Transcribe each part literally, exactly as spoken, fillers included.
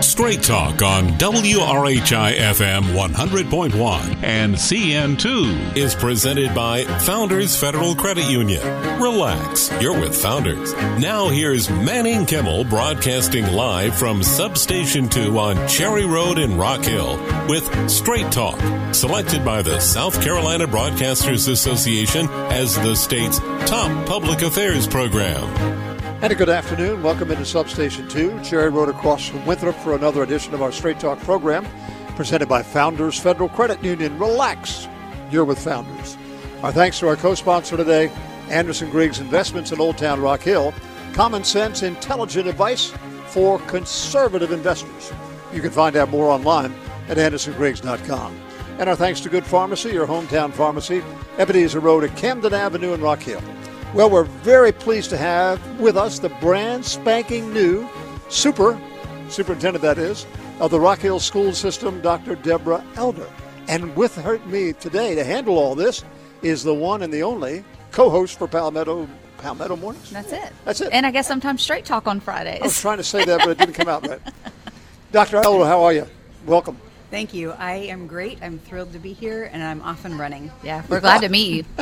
Straight Talk on W R H I F M one hundred point one and C N two is presented by Founders Federal Credit Union. Relax, you're with Founders. Now here's Manning Kimmel broadcasting live from Substation two on Cherry Road in Rock Hill with Straight Talk, selected by the South Carolina Broadcasters Association as the state's top public affairs program. And a good afternoon. Welcome into Substation two, Cherry Road across from Winthrop for another edition of our Straight Talk program presented by Founders Federal Credit Union. Relax, you're with Founders. Our thanks to our co-sponsor today, Anderson Griggs Investments in Old Town Rock Hill. Common sense, intelligent advice for conservative investors. You can find out more online at anderson griggs dot com. And our thanks to Good Pharmacy, your hometown pharmacy, Ebenezer Road at Camden Avenue in Rock Hill. Well, we're very pleased to have with us the brand spanking new super, superintendent that is, of the Rock Hill School System, Doctor Deborah Elder. And with her, me today to handle all this is the one and the only co-host for Palmetto, Palmetto Mornings. That's it. That's it. And I guess sometimes Straight Talk on Fridays. I was trying to say that, but it didn't come out right. Doctor Elder, how are you? Welcome. Thank you. I am great. I'm thrilled to be here, and I'm off and running. Yeah, we're glad to meet you.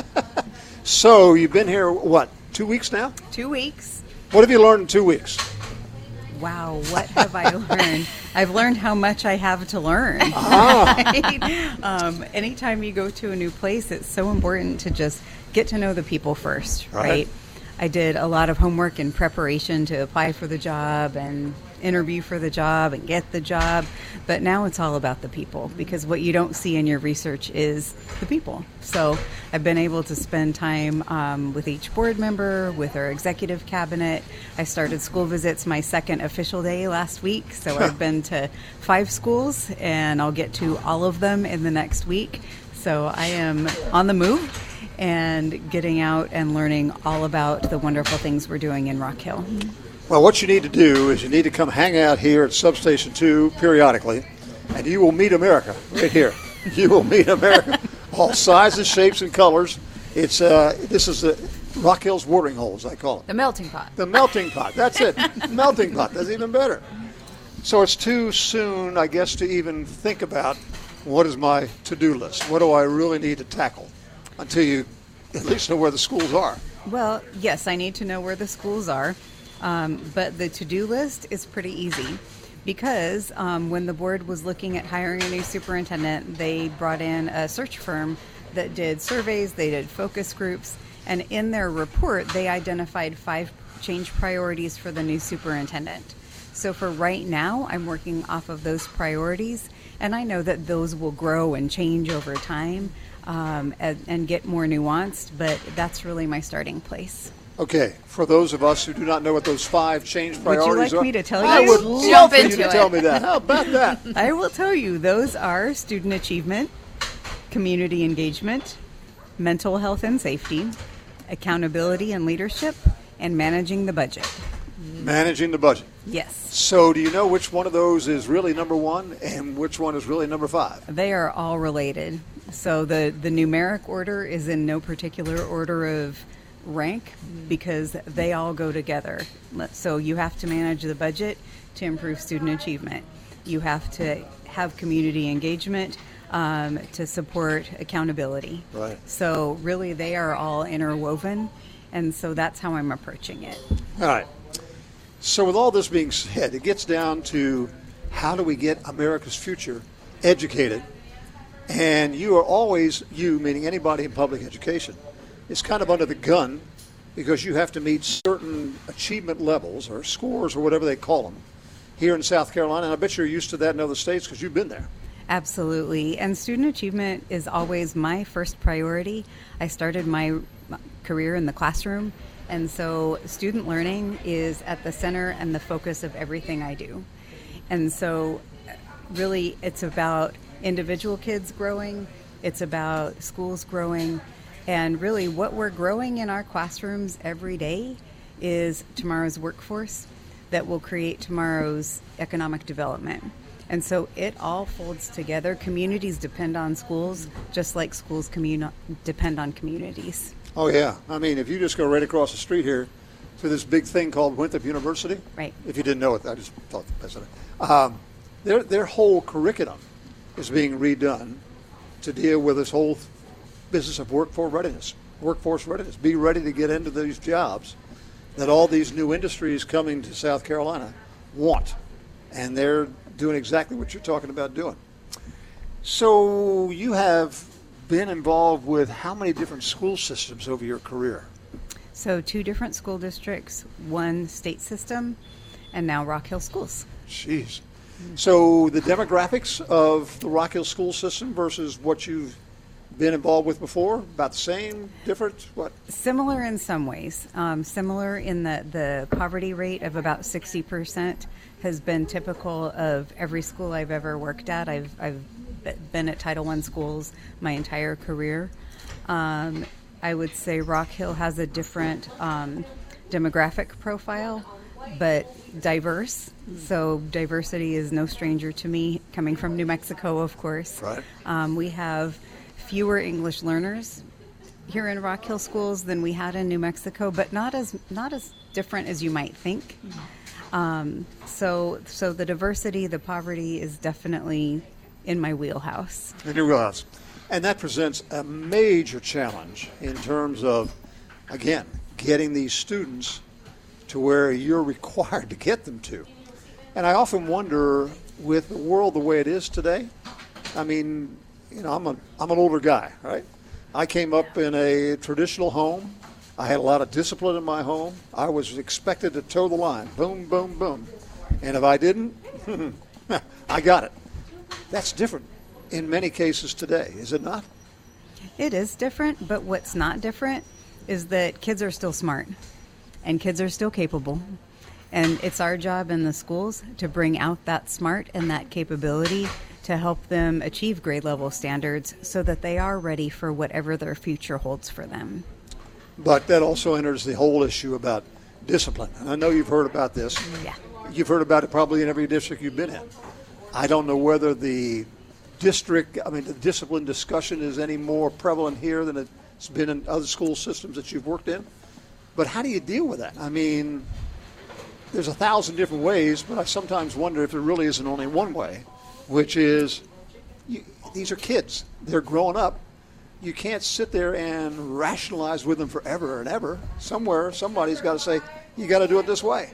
So you've been here, what, two weeks now? Two weeks. What have you learned in two weeks? Wow, what have I learned? I've learned how much I have to learn. Ah. Right? um, anytime you go to a new place, it's so important to just get to know the people first, right? Right. I did a lot of homework in preparation to apply for the job and interview for the job and get the job, but now it's all about the people, because what you don't see in your research is the people. So I've been able to spend time um, with each board member, with our executive cabinet. I started school visits my second official day last week, so I've been to five schools, and I'll get to all of them in the next week. So I am on the move and getting out and learning all about the wonderful things we're doing in Rock Hill. Well, what you need to do is you need to come hang out here at Substation two periodically, and you will meet America right here. You will meet America, all sizes, shapes, and colors. It's uh, this is the Rock Hill's watering hole, as I call it. The melting pot. The melting pot. That's it. Melting pot. That's even better. So it's too soon, I guess, to even think about what is my to-do list. What do I really need to tackle until you at least know where the schools are? Well, yes, I need to know where the schools are. Um, but the to-do list is pretty easy, because um, when the board was looking at hiring a new superintendent, they brought in a search firm that did surveys, they did focus groups, and in their report, they identified five change priorities for the new superintendent. So for right now, I'm working off of those priorities, and I know that those will grow and change over time um, and, and get more nuanced, but that's really my starting place. Okay, for those of us who do not know what those five change priorities are. Would you like me to tell you? I would Jump love for you into to it. tell me that. How about that? I will tell you, those are student achievement, community engagement, mental health and safety, accountability and leadership, and managing the budget. Managing the budget. Yes. So do you know which one of those is really number one and which one is really number five? They are all related. So the, the numeric order is in no particular order of rank, because they all go together. So you have to manage the budget to improve student achievement. You have to have community engagement um, to support accountability. Right. So really they are all interwoven, and so that's how I'm approaching it. All right. So with all this being said, it gets down to how do we get America's future educated? And you are always, you meaning anybody in public education, is kind of under the gun, because you have to meet certain achievement levels or scores or whatever they call them here in South Carolina. And I bet you're used to that in other states because you've been there. Absolutely. And student achievement is always my first priority. I started my career in the classroom, and so student learning is at the center and the focus of everything I do. And so really it's about individual kids growing, it's about schools growing, and really what we're growing in our classrooms every day is tomorrow's workforce that will create tomorrow's economic development. And so it all folds together. Communities depend on schools, just like schools commun- depend on communities. Oh, yeah. I mean, if you just go right across the street here to this big thing called Winthrop University. Right. If you didn't know it, I just thought that's it. Um, their their whole curriculum is being redone to deal with this whole business of workforce readiness. Workforce readiness. Be ready to get into these jobs that all these new industries coming to South Carolina want, and they're doing exactly what you're talking about doing. So you have been involved with how many different school systems over your career? So two different school districts, one state system, and now Rock Hill Schools. Jeez. So the demographics of the Rock Hill school system versus what you've been involved with before, about the same, different, what? Similar in some ways. Um, similar in the, the poverty rate of about sixty percent has been typical of every school I've ever worked at. I've, I've been at Title one schools my entire career. Um, I would say Rock Hill has a different um, demographic profile, but diverse. So diversity is no stranger to me, coming from New Mexico, of course. Right. Um, we have fewer English learners here in Rock Hill schools than we had in New Mexico, but not as not as different as you might think. Um, so, so the diversity, the poverty is definitely in my wheelhouse. In your wheelhouse. And that presents a major challenge in terms of, again, getting these students to where you're required to get them to. And I often wonder, with the world the way it is today, I mean, you know, I'm a I'm an older guy, right? I came up in a traditional home. I had a lot of discipline in my home. I was expected to toe the line, boom, boom, boom. And if I didn't, I got it. That's different in many cases today, is it not? It is different, but what's not different is that kids are still smart and kids are still capable. And it's our job in the schools to bring out that smart and that capability to help them achieve grade level standards so that they are ready for whatever their future holds for them. But that also enters the whole issue about discipline. And I know you've heard about this. Yeah. You've heard about it probably in every district you've been in. I don't know whether the district, I mean, the discipline discussion is any more prevalent here than it's been in other school systems that you've worked in. But how do you deal with that? I mean, there's a thousand different ways, but I sometimes wonder if there really isn't only one way, which is you, these are kids. They're growing up. You can't sit there and rationalize with them forever and ever. Somewhere, somebody's got to say, you got to do it this way.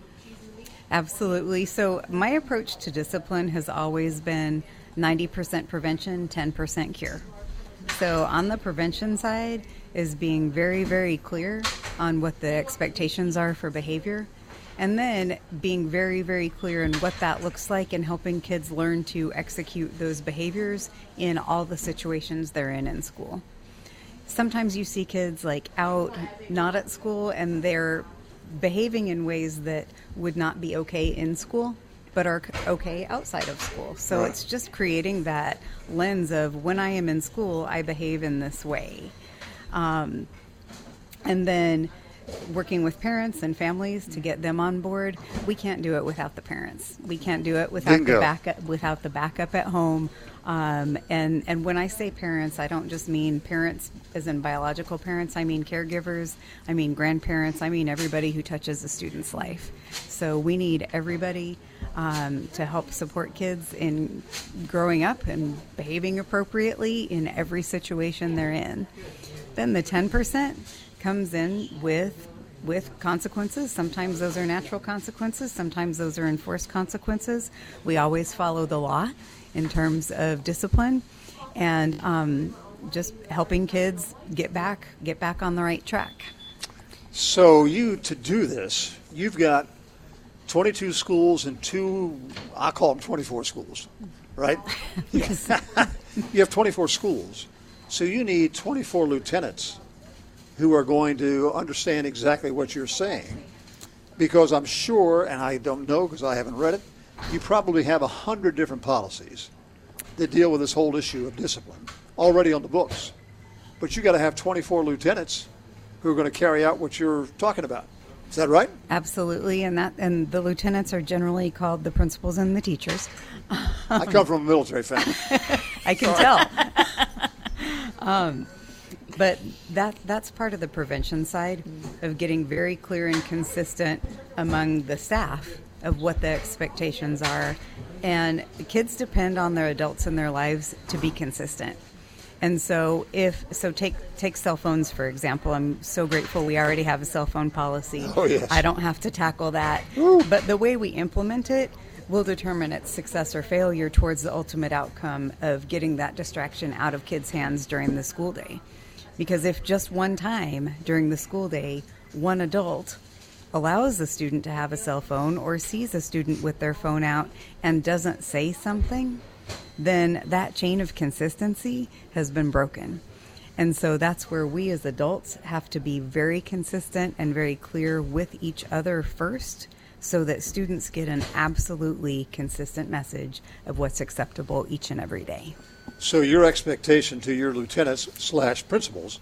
Absolutely. So my approach to discipline has always been ninety percent prevention, ten percent cure. So on the prevention side is being very, very clear on what the expectations are for behavior, and then being very, very clear in what that looks like and helping kids learn to execute those behaviors in all the situations they're in in school. Sometimes you see kids like out, not at school, and they're behaving in ways that would not be okay in school, but are okay outside of school. So Right. It's just creating that lens of when I am in school, I behave in this way. Um, and then working with parents and families to get them on board. We can't do it without the parents. We can't do it without Bingo. the backup, without the backup at home. Um, and, and when I say parents, I don't just mean parents as in biological parents. I mean caregivers. I mean grandparents. I mean everybody who touches a student's life. So we need everybody um, to help support kids in growing up and behaving appropriately in every situation they're in. Then the ten percent comes in with with consequences. Sometimes those are natural consequences. Sometimes those are enforced consequences. We always follow the law in terms of discipline and um, just helping kids get back get back on the right track. So you, to do this, you've got twenty-two schools and two, I call them twenty-four schools, right? Yes. You have twenty-four schools. So you need twenty-four lieutenants who are going to understand exactly what you're saying. Because I'm sure, and I don't know because I haven't read it, you probably have a hundred different policies that deal with this whole issue of discipline already on the books. But you got to have twenty-four lieutenants who are going to carry out what you're talking about. Is that right? Absolutely, and that and the lieutenants are generally called the principals and the teachers. I come from a military family. I can tell. um, but that that's part of the prevention side of getting very clear and consistent among the staff of what the expectations are And kids depend on their adults in their lives to be consistent. And so if so take take cell phones, for example. I'm so grateful we already have a cell phone policy. Oh, yes. I don't have to tackle that. Ooh. But the way we implement it will determine its success or failure towards the ultimate outcome of getting that distraction out of kids' hands during the school day. Because if just one time during the school day, one adult allows the student to have a cell phone or sees a student with their phone out and doesn't say something, then that chain of consistency has been broken. And so that's where we as adults have to be very consistent and very clear with each other first, so that students get an absolutely consistent message of what's acceptable each and every day. So your expectation to your lieutenants slash principals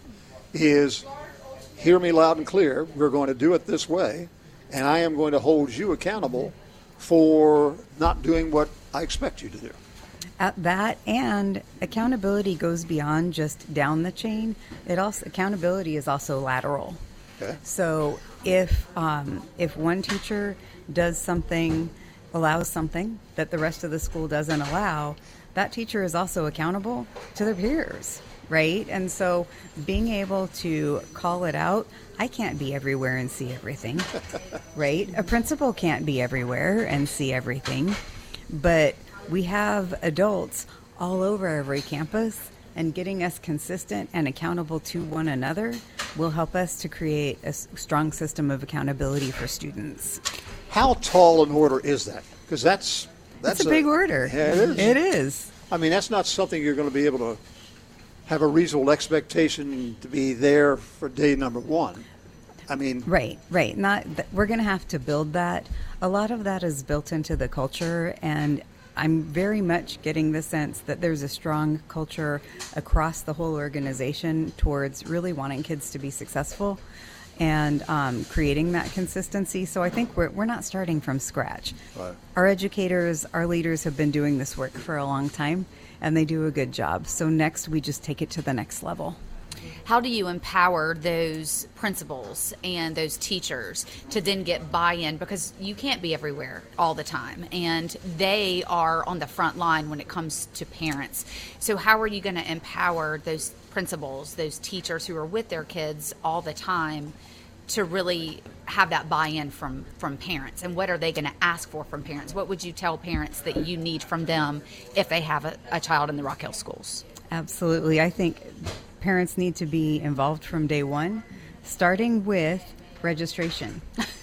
is, hear me loud and clear, we're going to do it this way, and I am going to hold you accountable for not doing what I expect you to do. At that, and accountability goes beyond just down the chain. It also accountability is also lateral. Okay. So if um, if one teacher does something, allows something that the rest of the school doesn't allow, that teacher is also accountable to their peers, right? And so being able to call it out, I can't be everywhere and see everything, right? A principal can't be everywhere and see everything, but we have adults all over every campus, and getting us consistent and accountable to one another will help us to create a s- strong system of accountability for students. How tall an order is that? Because that's, that's That's a big order. Yeah, it is. It is. I mean, that's not something you're going to be able to have a reasonable expectation to be there for day number one. I mean, Right, right. Not th- we're going to have to build that. A lot of that is built into the culture, and I'm very much getting the sense that there's a strong culture across the whole organization towards really wanting kids to be successful and um, creating that consistency. So I think we're we're not starting from scratch. Right. Our educators, our leaders have been doing this work for a long time, and they do a good job. So next, we just take it to the next level. How do you empower those principals and those teachers to then get buy-in? Because you can't be everywhere all the time, and they are on the front line when it comes to parents. So how are you going to empower those principals, those teachers who are with their kids all the time, to really have that buy-in from, from parents? And what are they going to ask for from parents? What would you tell parents that you need from them if they have a, a child in the Rock Hill schools? Absolutely. I think parents need to be involved from day one, starting with registration.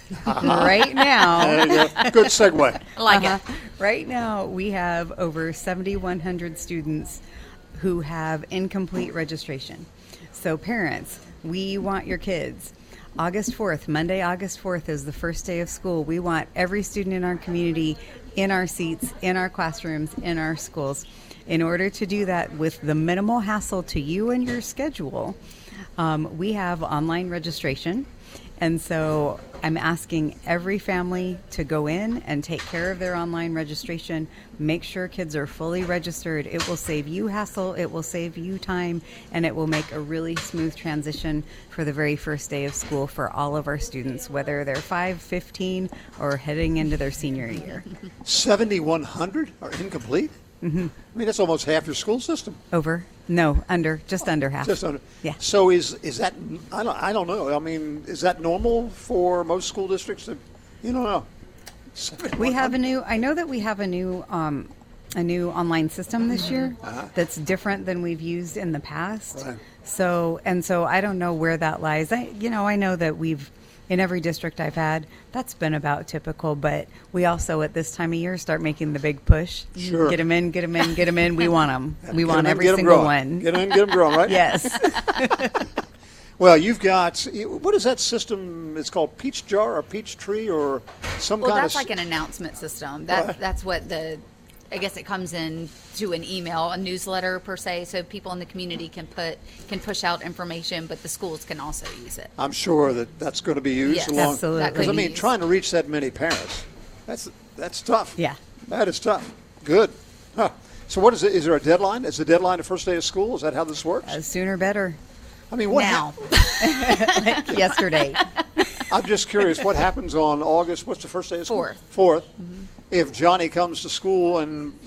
Right now, there you go. Good segue. I like uh-huh. it. Right now, we have over seventy-one hundred students who have incomplete registration. So parents, we want your kids. August fourth, Monday, August fourth is the first day of school. We want every student in our community in our seats, in our classrooms, in our schools. In order to do that with the minimal hassle to you and your schedule, um, we have online registration. And so I'm asking every family to go in and take care of their online registration. Make sure kids are fully registered. It will save you hassle, it will save you time, and it will make a really smooth transition for the very first day of school for all of our students, whether they're five, fifteen, or heading into their senior year. seventy-one hundred are incomplete? Mm-hmm. I mean, that's almost half your school system. Over? No, under, just under half. Just under. Yeah. So is is that, I don't, I don't know. I mean, is that normal for most school districts? To, you don't know. We have a new, I know that we have a new, um, a new online system this year Uh-huh. that's different than we've used in the past. Right. So, and so I don't know where that lies. I, you know, I know that we've, in every district I've had, that's been about typical, but we also at this time of year start making the big push. Sure. Get them in, get them in, get them in. We want them. We Get want 'em in, every get 'em single growing. one. Get them in, get them growing, right? Yes. Well, you've got, what is that system? It's called Peach Jar or Peach Tree or some Well, kind that's of... like an announcement system. That Right. That's what the, I guess it comes in to an email, a newsletter per se, so people in the community can put can push out information, but the schools can also use it. I'm sure that that's going to be used Yes, along... absolutely. that Because, I could be mean, used. trying to reach that many parents, that's that's tough. Yeah. That is tough. Good. Huh. So what is it? Is there a deadline? Is the deadline the first day of school? Is that how this works? Uh, sooner better. I mean, what Now, hap- Yesterday. I'm just curious, what happens on August, what's the first day of school? Fourth. Fourth. if Johnny comes to school and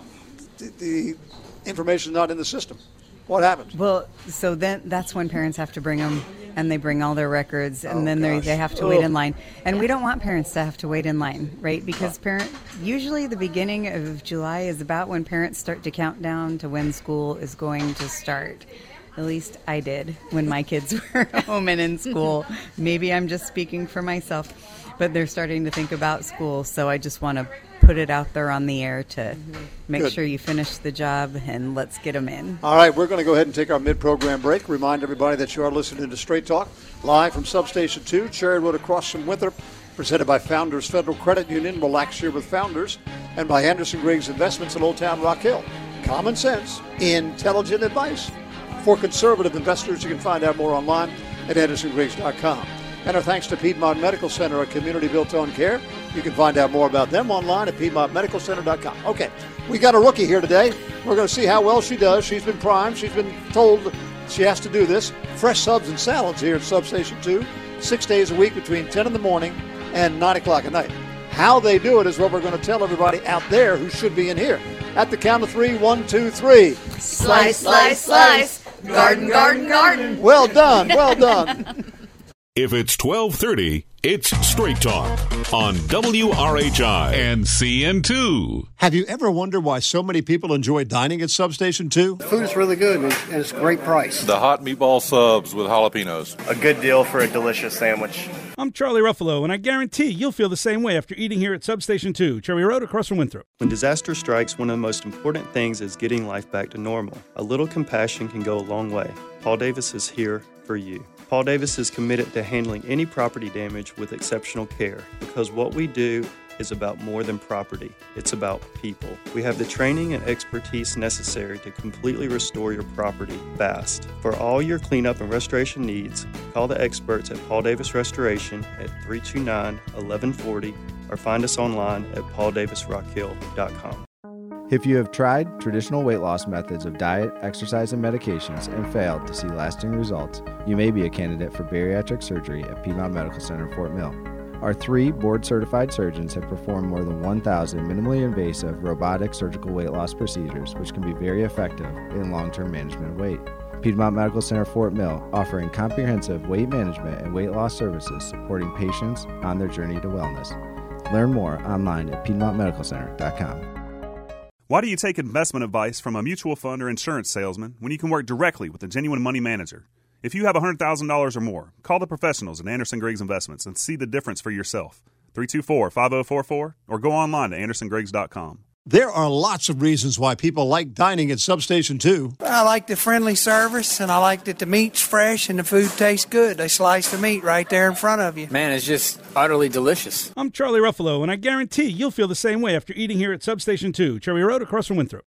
the, the information is not in the system? What happens? Well, so then that's when parents have to bring them, and they bring all their records, and oh, then they they have to wait Ugh. in line. And we don't want parents to have to wait in line, right? Because parent usually the beginning of July is about when parents start to count down to when school is going to start. At least I did when my kids were home and in school. Maybe I'm just speaking for myself, but they're starting to think about school. So I just want to put it out there on the air to make Good. sure you finish the job, and let's get them in. All right, we're going to go ahead and take our mid-program break. Remind everybody that you are listening to Straight Talk, live from Substation two, Cherry Road across from Winthrop, presented by Founders Federal Credit Union, Relax Here with Founders, and by Anderson Griggs Investments in Old Town Rock Hill. Common sense, intelligent advice. For conservative investors, you can find out more online at anderson griggs dot com. And our thanks to Piedmont Medical Center, a community built on care. You can find out more about them online at piedmont medical center dot com. Okay, we got a rookie here today. We're going to see how well she does. She's been primed. She's been told she has to do this. Fresh subs and salads here at Substation two, six days a week between ten in the morning and nine o'clock at night. How they do it is what we're going to tell everybody out there who should be in here. At the count of three, one, two, three. Slice, slice, slice. Garden, garden, garden. Well done, well done. If it's twelve thirty, it's Straight Talk on W R H I and C N two. Have you ever wondered why so many people enjoy dining at Substation two? The food is really good, and it's a great price. The hot meatball subs with jalapenos. A good deal for a delicious sandwich. I'm Charlie Ruffalo, and I guarantee you'll feel the same way after eating here at Substation two, Cherry Road across from Winthrop. When disaster strikes, one of the most important things is getting life back to normal. A little compassion can go a long way. Paul Davis is here for you. Paul Davis is committed to handling any property damage with exceptional care, because what we do is about more than property. It's about people. We have the training and expertise necessary to completely restore your property fast. For all your cleanup and restoration needs, call the experts at Paul Davis Restoration at three two nine, one one four zero or find us online at paul davis rock hill dot com. If you have tried traditional weight loss methods of diet, exercise, and medications and failed to see lasting results, you may be a candidate for bariatric surgery at Piedmont Medical Center, Fort Mill. Our three board-certified surgeons have performed more than one thousand minimally invasive robotic surgical weight loss procedures, which can be very effective in long-term management of weight. Piedmont Medical Center, Fort Mill, offering comprehensive weight management and weight loss services supporting patients on their journey to wellness. Learn more online at piedmont medical center dot com. Why do you take investment advice from a mutual fund or insurance salesman when you can work directly with a genuine money manager? If you have one hundred thousand dollars or more, call the professionals at Anderson Griggs Investments and see the difference for yourself. three two four, five zero four four or go online to anderson griggs dot com. There are lots of reasons why people like dining at Substation two. I like the friendly service, and I like that the meat's fresh and the food tastes good. They slice the meat right there in front of you. Man, it's just utterly delicious. I'm Charlie Ruffalo, and I guarantee you'll feel the same way after eating here at Substation two, Cherry Road across from Winthrop.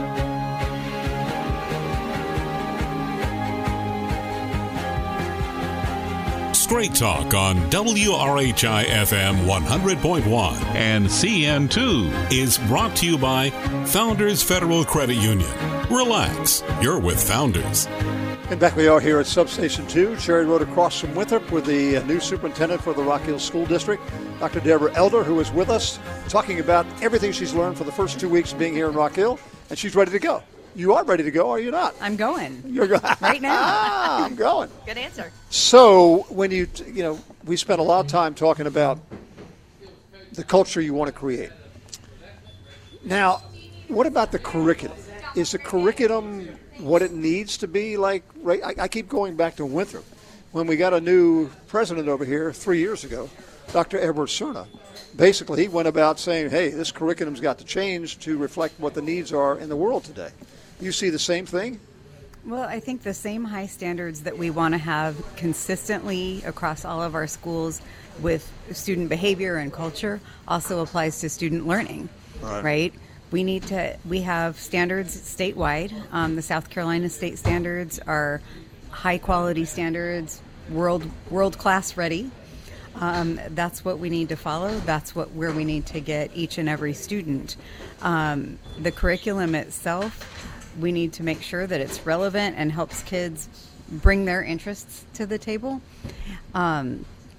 Straight Talk on W R H I F M one hundred point one and C N two is brought to you by Founders Federal Credit Union. Relax, you're with Founders. And back we are here at Substation two, Cherry Road across from Winthrop, with the new superintendent for the Rock Hill School District, Doctor Deborah Elder, who is with us talking about everything she's learned for the first two weeks of being here in Rock Hill, and she's ready to go. You are ready to go, are you not? I'm going. You're going. Right now. Ah, I'm going. Good answer. So when you, you know, we spent a lot of time talking about the culture you want to create. Now, what about the curriculum? Is the curriculum what it needs to be? Like, right, I, I keep going back to Winthrop. When we got a new president over here three years ago, Doctor Edward Cerna, basically he went about saying, hey, this curriculum's got to change to reflect what the needs are in the world today. You see the same thing? Well, I think the same high standards that we want to have consistently across all of our schools with student behavior and culture also applies to student learning, right? right? We need to, we have standards statewide. Um, the South Carolina state standards are high quality standards, world world class ready. Um, that's what we need to follow. That's what where we need to get each and every student. Um, the curriculum itself, we need to make sure that it's relevant and helps kids bring their interests to the table. Um,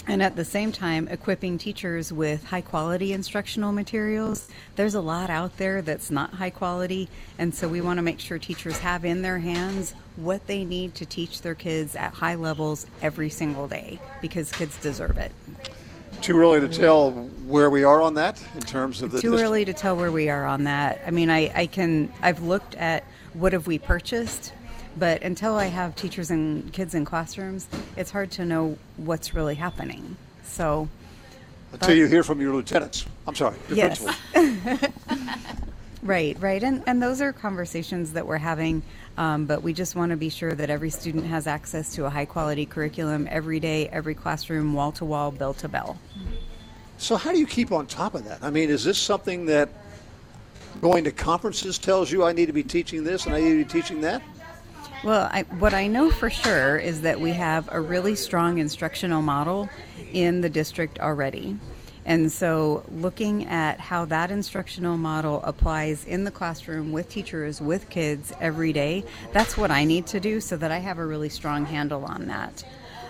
And at the same time, equipping teachers with high-quality instructional materials. There's a lot out there that's not high quality, and so we want to make sure teachers have in their hands what they need to teach their kids at high levels every single day, because kids deserve it. Too early to tell where we are on that in terms of the... Too early to tell where we are on that. I mean, I, I can, I've looked at what have we purchased, but until I have teachers and kids in classrooms, it's hard to know what's really happening. So, until you hear from your lieutenants. I'm sorry, your yes. principal. Right, right. And and those are conversations that we're having, um, but we just want to be sure that every student has access to a high-quality curriculum every day, every classroom, wall-to-wall, bell-to-bell. So how do you keep on top of that? I mean, is this something that going to conferences tells you I need to be teaching this and I need to be teaching that? Well, I, what I know for sure is that we have a really strong instructional model in the district already. And so looking at how that instructional model applies in the classroom with teachers, with kids every day, that's what I need to do so that I have a really strong handle on that.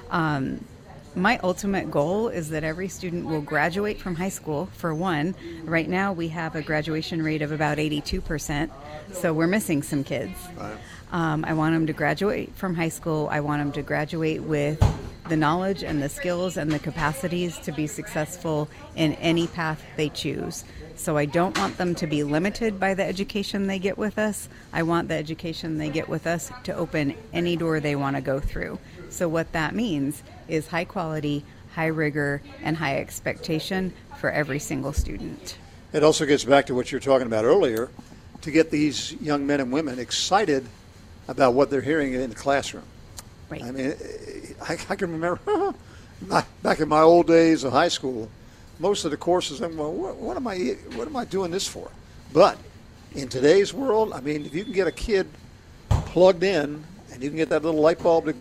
Um, my ultimate goal is that every student will graduate from high school, for one. Right now we have a graduation rate of about eighty-two percent, so we're missing some kids. Right. Um, I want them to graduate from high school. I want them to graduate with the knowledge and the skills and the capacities to be successful in any path they choose. So I don't want them to be limited by the education they get with us. I want the education they get with us to open any door they want to go through. So what that means is high quality, high rigor, and high expectation for every single student. It also gets back to what you were talking about earlier, to get these young men and women excited about what they're hearing in the classroom. Right. I mean, I, I can remember back in my old days of high school, most of the courses, I'm well, what, what am I, what am I doing this for? But in today's world, I mean, if you can get a kid plugged in and you can get that little light bulb to...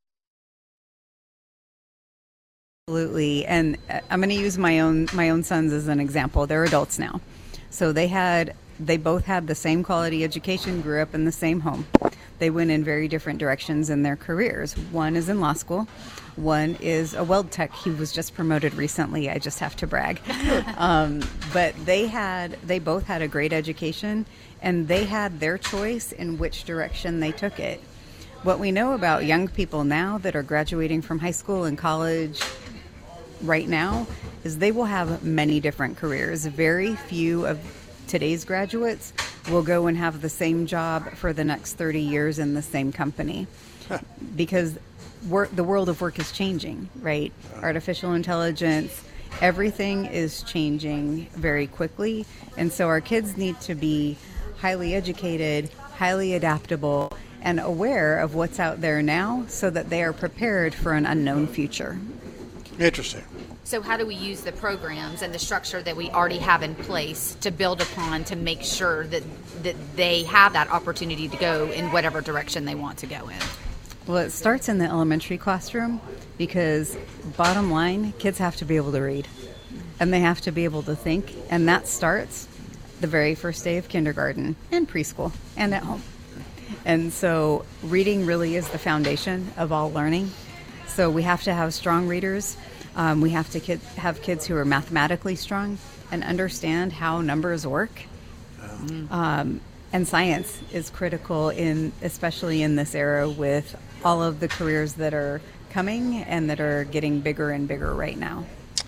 Absolutely, and I'm going to use my own my own sons as an example. They're adults now, so they had they both had the same quality education, grew up in the same home. They went in very different directions in their careers. One is in law school. One is a weld tech. He was just promoted recently. I just have to brag. Um, but they had, they both had a great education, and they had their choice in which direction they took it. What we know about young people now that are graduating from high school and college right now is they will have many different careers. Very few of today's graduates will go and have the same job for the next thirty years in the same company because work, the world of work is changing, right? Artificial intelligence, everything is changing very quickly. And so our kids need to be highly educated, highly adaptable, and aware of what's out there now so that they are prepared for an unknown future. Interesting. So how do we use the programs and the structure that we already have in place to build upon to make sure that, that they have that opportunity to go in whatever direction they want to go in? Well, it starts in the elementary classroom because, bottom line, kids have to be able to read and they have to be able to think, and that starts the very first day of kindergarten and preschool and at home. And so reading really is the foundation of all learning. So we have to have strong readers. Um, we have to kid, have kids who are mathematically strong and understand how numbers work. Um, and science is critical, in especially in this era with all of the careers that are coming and that are getting bigger and bigger right now.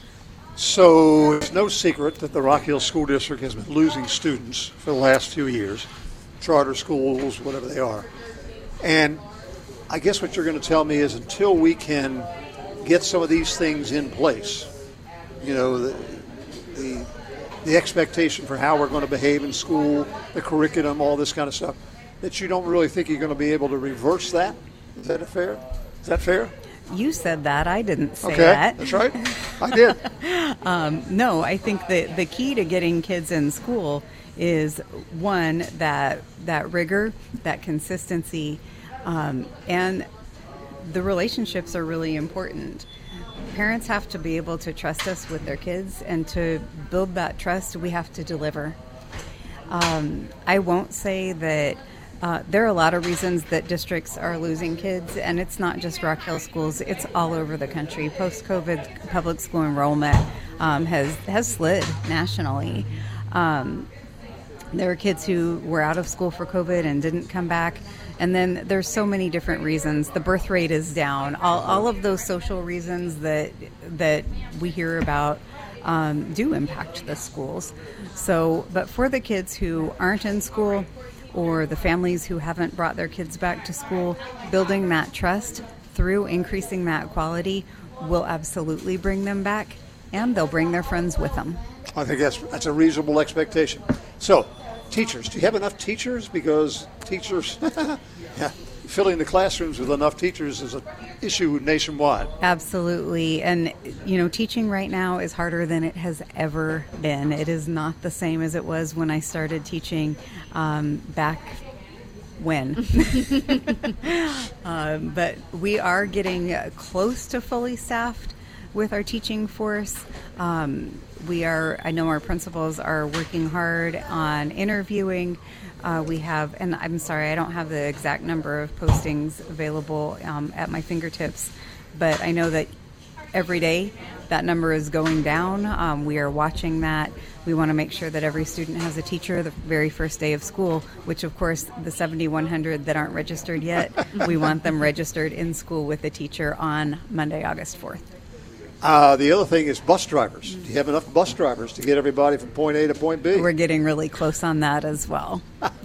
So it's no secret that the Rock Hill School District has been losing students for the last few years, charter schools, whatever they are. And I guess what you're going to tell me is until we can get some of these things in place, you know, the, the the expectation for how we're going to behave in school, the curriculum, all this kind of stuff, that you don't really think you're going to be able to reverse that? Is that fair? Is that fair? You said that. I didn't say okay, that. That's right. I did. um, no, I think that the key to getting kids in school is, one, that that rigor, that consistency, um, and the relationships are really important. Parents have to be able to trust us with their kids, and to build that trust, we have to deliver. Um, I won't say that Uh, there are a lot of reasons that districts are losing kids, and it's not just Rock Hill schools. It's all over the country. Post-COVID public school enrollment um, has, has slid nationally. Um, there are kids who were out of school for COVID and didn't come back. And then there's so many different reasons. The birth rate is down. All, all of those social reasons that that we hear about um, do impact the schools. So, but for the kids who aren't in school, or the families who haven't brought their kids back to school, building that trust through increasing that quality will absolutely bring them back, and they'll bring their friends with them. I think that's that's a reasonable expectation. So, teachers, do you have enough teachers? Because teachers, yeah, filling the classrooms with enough teachers is an issue nationwide. Absolutely. And, you know, teaching right now is harder than it has ever been. It is not the same as it was when I started teaching um, back when. um, but we are getting close to fully staffed with our teaching force. Um, we are, I know our principals are working hard on interviewing. Uh, we have, and I'm sorry, I don't have the exact number of postings available um, at my fingertips, but I know that every day that number is going down. Um, we are watching that. We want to make sure that every student has a teacher the very first day of school, which of course the seventy-one hundred that aren't registered yet, we want them registered in school with a teacher on Monday, August fourth. Uh, the other thing is bus drivers. Do you have enough bus drivers to get everybody from point A to point B? We're getting really close on that as well.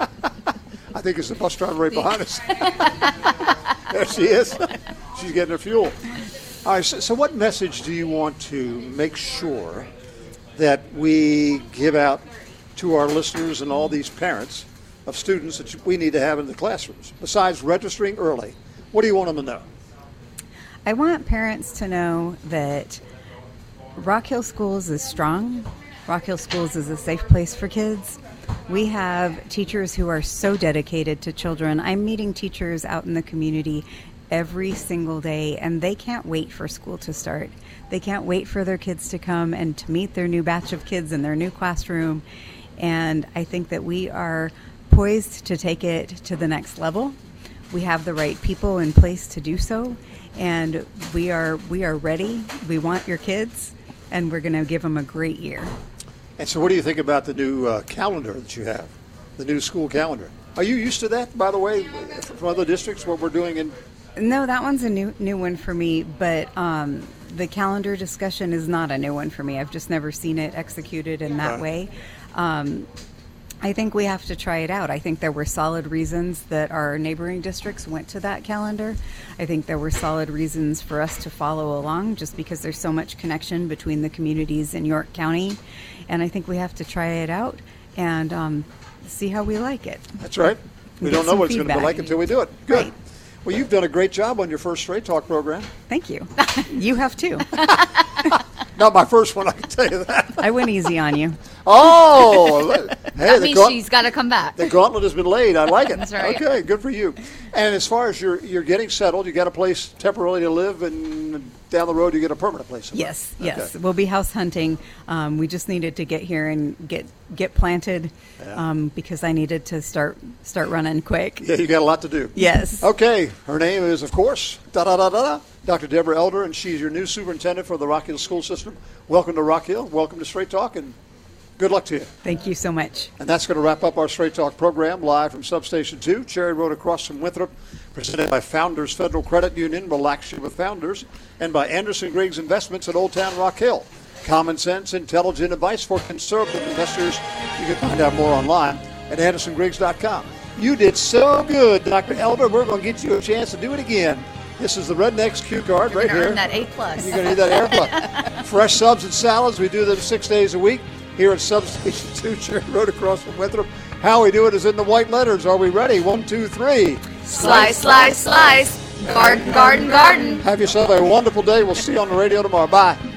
I think it's the bus driver right behind us. There she is. She's getting her fuel. All right, so, so what message do you want to make sure that we give out to our listeners and all these parents of students that we need to have in the classrooms? Besides registering early, what do you want them to know? I want parents to know that Rock Hill Schools is strong. Rock Hill Schools is a safe place for kids. We have teachers who are so dedicated to children. I'm meeting teachers out in the community every single day, and they can't wait for school to start. They can't wait for their kids to come and to meet their new batch of kids in their new classroom. And I think that we are poised to take it to the next level. We have the right people in place to do so. And we are we are ready. We want your kids, and we're going to give them a great year. And so what do you think about the new uh, calendar that you have, the new school calendar? Are you used to that, by the way, from other districts, what we're doing in? No, that one's a new new one for me, but um, the calendar discussion is not a new one for me. I've just never seen it executed in that Right. way. Um, I think we have to try it out. I think there were solid reasons that our neighboring districts went to that calendar. I think there were solid reasons for us to follow along just because there's so much connection between the communities in York County. And I think we have to try it out and um, see how we like it. That's right. We Get don't know some what it's going to be feedback. like until we do it. Good. Right. Well, you've done a great job on your first Straight Talk program. Thank you. You have too. Not my first one, I can tell you that. I went easy on you. Oh, hey, That the, means gaunt- she's got to come back. the gauntlet has been laid. I like it. That's right. Okay, good for you. And as far as you're you're getting settled, you got a place temporarily to live, and down the road you get a permanent place to live. Yes, Okay. yes. We'll be house hunting. Um, we just needed to get here and get get planted Yeah. um, because I needed to start start running quick. Yeah, you got a lot to do. Yes. Okay, her name is, of course, da da da da da, Doctor Deborah Elder, and she's your new superintendent for the Rock Hill School System. Welcome to Rock Hill. Welcome to Straight Talk, and good luck to you. Thank you so much. And that's going to wrap up our Straight Talk program live from Substation two, Cherry Road across from Winthrop, presented by Founders Federal Credit Union, Relax You with Founders, and by Anderson Griggs Investments at Old Town Rock Hill. Common sense, intelligent advice for conservative investors. You can find out more online at anderson griggs dot com. You did so good, Doctor Elder. We're going to get you a chance to do it again. This is the Rednex Q card You're right gonna here. earn that A plus. You're going to need that air plus. Fresh subs and salads. We do them six days a week here at Substation two, Cherry Road across from Winthrop. How we do it is in the white letters. Are we ready? One, two, three. Slice, slice, slice. Garden, garden, garden. Have yourself a wonderful day. We'll see you on the radio tomorrow. Bye.